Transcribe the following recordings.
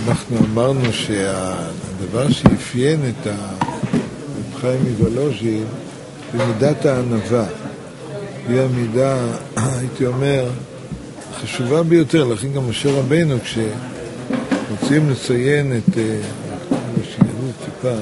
אנחנו אמרנו שהדבר שאפיין את רב חיים מוולוז'ין זה מידת הענווה. היא המידה, הייתי אומר, חשובה ביותר. לכן גם משה רבנו, כשרוצים לציין את שיגענו טיפה,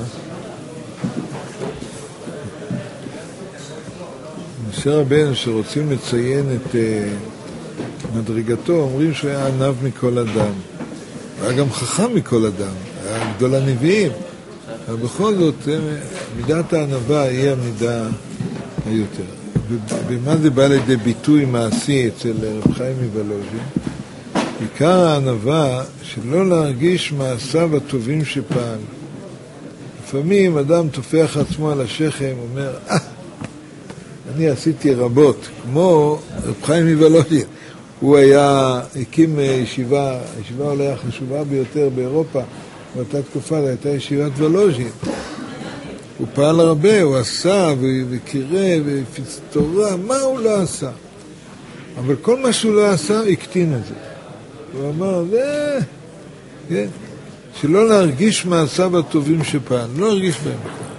משה רבנו שרוצים לציין את מדרגתו, אומרים שהוא היה ענב מכל אדם. הוא היה גם חכם מכל אדם, היה גדול הנביאים. אבל בכל זאת, מידת הענווה היא המידה היותר. ובמה זה בא לידי ביטוי מעשי אצל רב חיים מוולוז'ין? עיקר הענווה שלא להרגיש מעשיו הטובים שפעל. לפעמים אדם תופח עצמו על השכם, אומר, אני עשיתי רבות, כמו רב חיים מוולוז'ין. הוא הקים ישיבה, הישיבה אולי החשובה ביותר באירופה, באותה תקופה, זו הייתה ישיבת וולוז'ין. הוא פעל הרבה, הוא עשה וקירב והפיץ תורה, מה הוא לא עשה? אבל כל מה שהוא לא עשה, הקטין את זה. הוא אמר, כן, שלא להרגיש מעשיו הטובים שפעל, לא להרגיש בהם.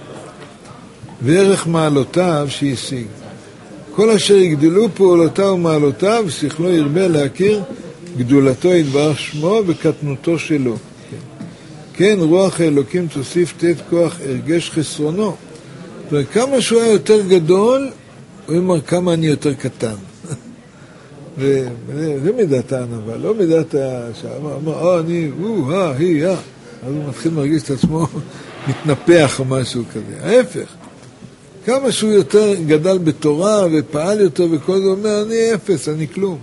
וערך מעלותיו שהשיג. כל אשר יגדלו פעולותיו ומעלותיו, שכלו ירבה להכיר גדולתו יתברך שמו וקטנותו שלו. כן, רוח האלוקים תוסיף תת כוח הרגש חסרונו. וכמה שהוא היה יותר גדול, הוא אומר כמה אני יותר קטן. זה מידת הענווה, לא מידת שאמר, אני, היא. אז הוא מתחיל להרגיש את עצמו מתנפח או משהו כזה. ההפך. כמה שהוא יותר גדל בתורה ופעל יותר וכל זה, אומר, אני אפס, אני כלום.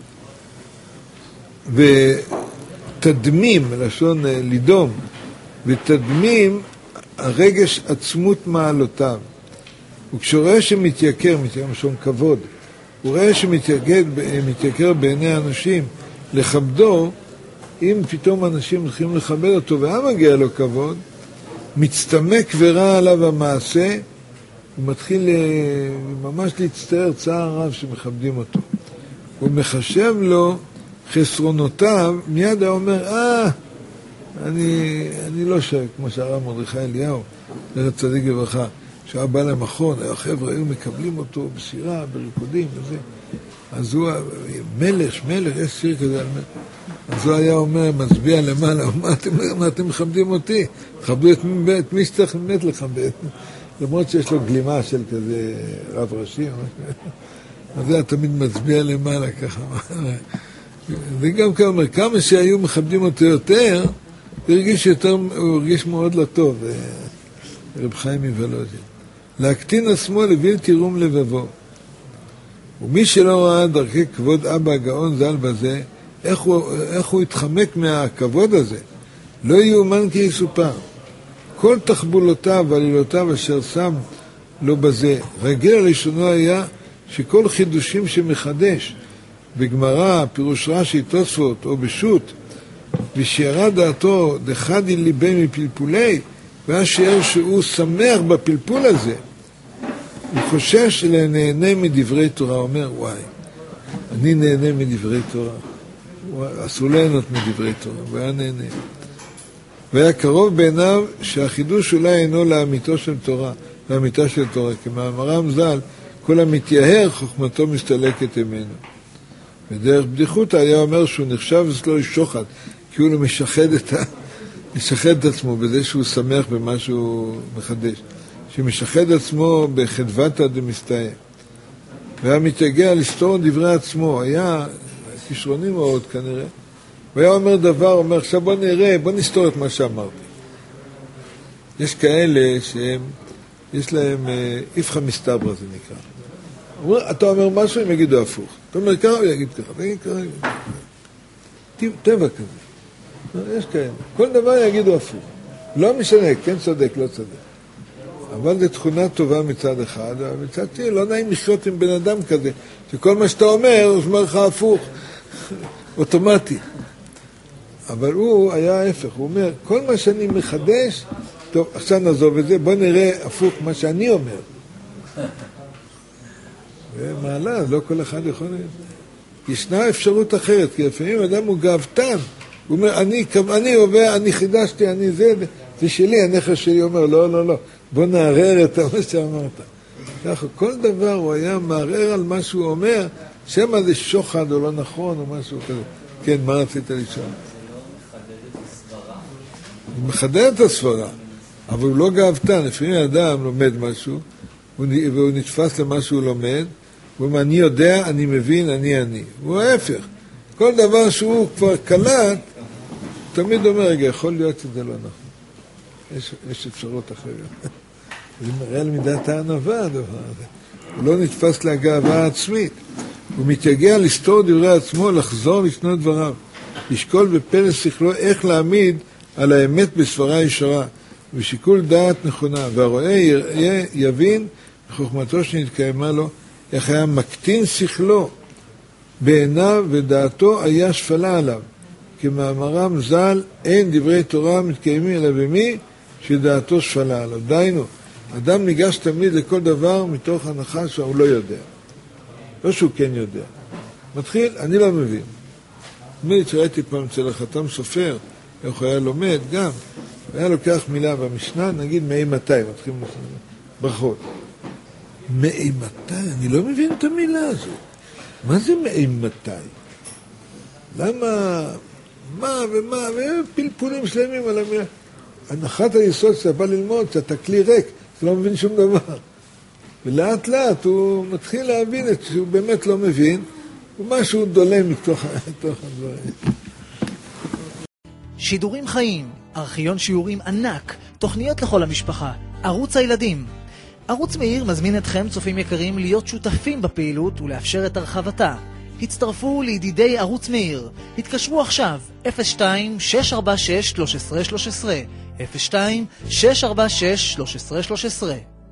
ותדמים, לשון לידום, ותדמים הרגש עצמות מעלותיו. וכשהוא רואה שמתייקר, משום כבוד, הוא רואה שמתייקר בעיני האנשים לכבדו, אם פתאום אנשים הולכים לכבד אותו והיה מגיע לו כבוד, מצטמק ורע עליו המעשה, הוא מתחיל ממש להצטער צער רב שמכבדים אותו. הוא מחשב לו חסרונותיו, מיד הוא אומר, אני לא שווה, כמו שהרב מרדכי אליהו, זכר צדיק לברכה, שהיה בא למכון, החבר'ה היו מקבלים אותו בשירה, בריקודים וזה. אז הוא, מלך, יש שיר כזה על מלך. אז הוא היה אומר, מצביע למעלה, מה אתם מכבדים אותי? מכבדו את מי שצריך באמת לכבד. למרות שיש לו גלימה של כזה רב ראשי. אז זה תמיד מצביע למעלה ככה. וגם כאומר, כמה שהיו מכבדים אותו יותר, הוא הרגיש מאוד לא טוב, רב חיים מוולוז'ין. להקטין עצמו לבלתי רום לבבו. ומי שלא ראה דרכי כבוד אבא הגאון ז"ל בזה, איך הוא התחמק מהכבוד הזה? לא יאומן כי יסופר. כל תחבולותיו ועלילותיו אשר שם לו בזה. רגיל הראשונו היה שכל חידושים שמחדש, בגמרא, פירוש רש"י, תוספות או בשו"ת, ושירה דעתו דחדי ליבי מפלפולי, והיה שיער שהוא שמח בפלפול הזה, הוא חושש לנהנה מדברי תורה. הוא אומר, וואי, אני נהנה מדברי תורה. אסור ליהנות מדברי תורה, הוא היה נהנה. והיה קרוב בעיניו שהחידוש אולי אינו לאמיתו של תורה, לאמיתה של תורה, כמאמרם ז"ל, כל המתייהר חוכמתו מסתלקת ממנו. ודרך בדיחותא היה אומר שהוא נחשב אצלו שוחד, כי הוא לא משחד את עצמו בזה שהוא שמח במה שהוא מחדש. שמשחד עצמו בחדוותא דמסתאה. והיה מתייגע לסתור דברי עצמו, היה כישרוני מאוד כנראה. והיה אומר דבר, אומר, עכשיו בוא נראה, בוא נסתור את מה שאמרתי. יש כאלה שהם, יש להם איפכא מסתברא זה נקרא. אתה אומר משהו, הם יגידו הפוך. אתה אומר ככה, הוא יגיד ככה, ויגיד ככה. טבע כזה. יש כאלה. כל דבר יגידו הפוך. לא משנה, כן צודק, לא צודק. אבל זו תכונה טובה מצד אחד, ומצד שני, לא נעים לחיות עם בן אדם כזה, שכל מה שאתה אומר, הוא אומר לך הפוך, אוטומטי. אבל הוא היה ההפך, הוא אומר, כל מה שאני מחדש, טוב, עכשיו נעזוב את זה, בוא נראה הפוך מה שאני אומר. ומעלה, לא כל אחד יכול... ישנה אפשרות אחרת, כי לפעמים אדם הוא גאוותן, הוא אומר, אני עובר, אני חידשתי, אני זה שלי, הנכס שלי אומר, לא, בוא נערער את מה שאמרת. ככה, כל דבר הוא היה מערער על מה שהוא אומר, שמה זה שוחד או לא נכון או משהו כזה. כן, מה רצית לשאול? הוא מחדד את הסברה, אבל הוא לא גאוותן. לפעמים האדם לומד משהו, והוא נתפס למה שהוא לומד, הוא אומר, אני יודע, אני מבין, אני. הוא ההפך. כל דבר שהוא כבר קלט, תמיד אומר, רגע, יכול להיות שזה לא נכון. יש אפשרות אחרת. זה מראה על מידת הענווה הדבר הזה. הוא לא נתפס להגאווה עצמית. הוא מתייגע לסתור דברי עצמו, לחזור לשנות דבריו. לשקול בפלס שכלו איך להעמיד על האמת בסברה ישרה, ושיקול דעת נכונה. והרואה יבין בחוכמתו שנתקיימה לו, איך היה מקטין שכלו בעיניו ודעתו היה שפלה עליו. כמאמרם ז"ל, אין דברי תורה מתקיימים אלא במי שדעתו שפלה עליו. דיינו, אדם ניגש תמיד לכל דבר מתוך הנחה שהוא לא יודע. לא שהוא כן יודע. מתחיל, אני לא מבין. תמיד שראיתי פעם אצל החתם סופר, איך הוא היה לומד גם, היה לוקח מילה במשנה, נגיד מאימתי, מתחילים ברכות. מאימתי? אני לא מבין את המילה הזאת. מה זה מאימתי? למה? מה ומה? ופלפולים שלמים על המילה. הנחת היסוד שאתה בא ללמוד, שאתה כלי ריק, אתה לא מבין שום דבר. ולאט לאט הוא מתחיל להבין את שהוא באמת לא מבין, ומשהו דולה מתוך הדברים. שידורים חיים, ארכיון שיעורים ענק, תוכניות לכל המשפחה, ערוץ הילדים. ערוץ מאיר מזמין אתכם, צופים יקרים, להיות שותפים בפעילות ולאפשר את הרחבתה. הצטרפו לידידי ערוץ מאיר. התקשרו עכשיו 02-646-1313 02-646-1313